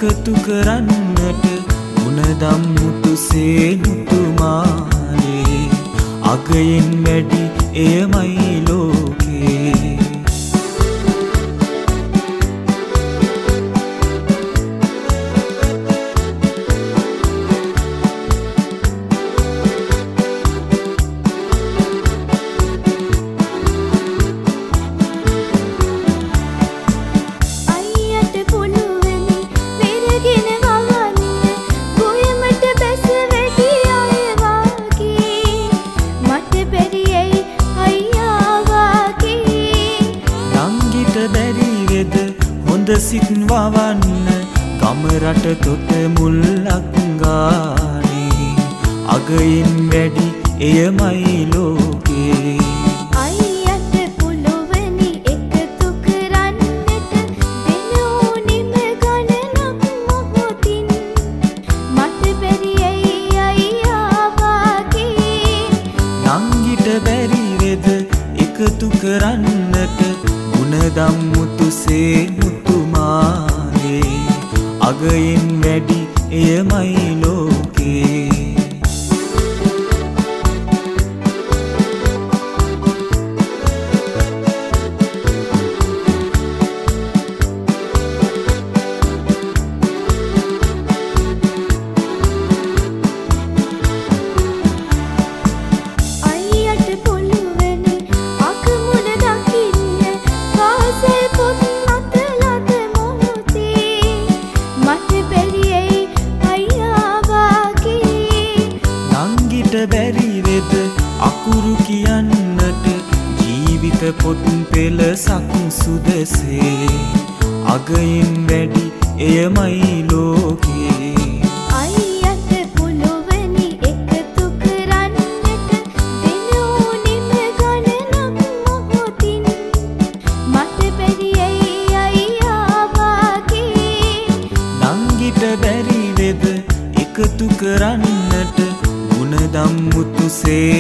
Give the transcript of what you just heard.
එකතු කරන්නට ගුණදම් මුතුසේ මුතුමාලේ අගයෙන් වැඩි එයමයි ලෝකේ. සිත් වවන්න ගම රට තොට මුල්ලක් ගානේ අගයින් වැඩි එයමයි ලෝකේ. අයියට පුළුවනි එකතු කරන්නට දෙනෝ නිම ගණනක් මොහොතින් මට බැරි ඇයි අයියා වාගේ. නංගිට බැරි වෙද එකතු කරන්නට ගුණදම් මුතුසේ මුතුමාලේ අගයෙන් වැඩි එයමයි ලෝකේ. බැරි වෙද අකුරු කියන්නට ජීවිත පොත් පෙළ සක්සුදසේ අගයින් වැඩි එයමයි ලෝකේ. අයියට පුළුවනි එකතු කරන්නට දෙනෝ නිම ගණනක් මොහොතින් මට බැරි ඇයි අයියා වාගේ. නංගිට බැරි වෙද එකතු කරන්නට ගුණදම් මුතුසේ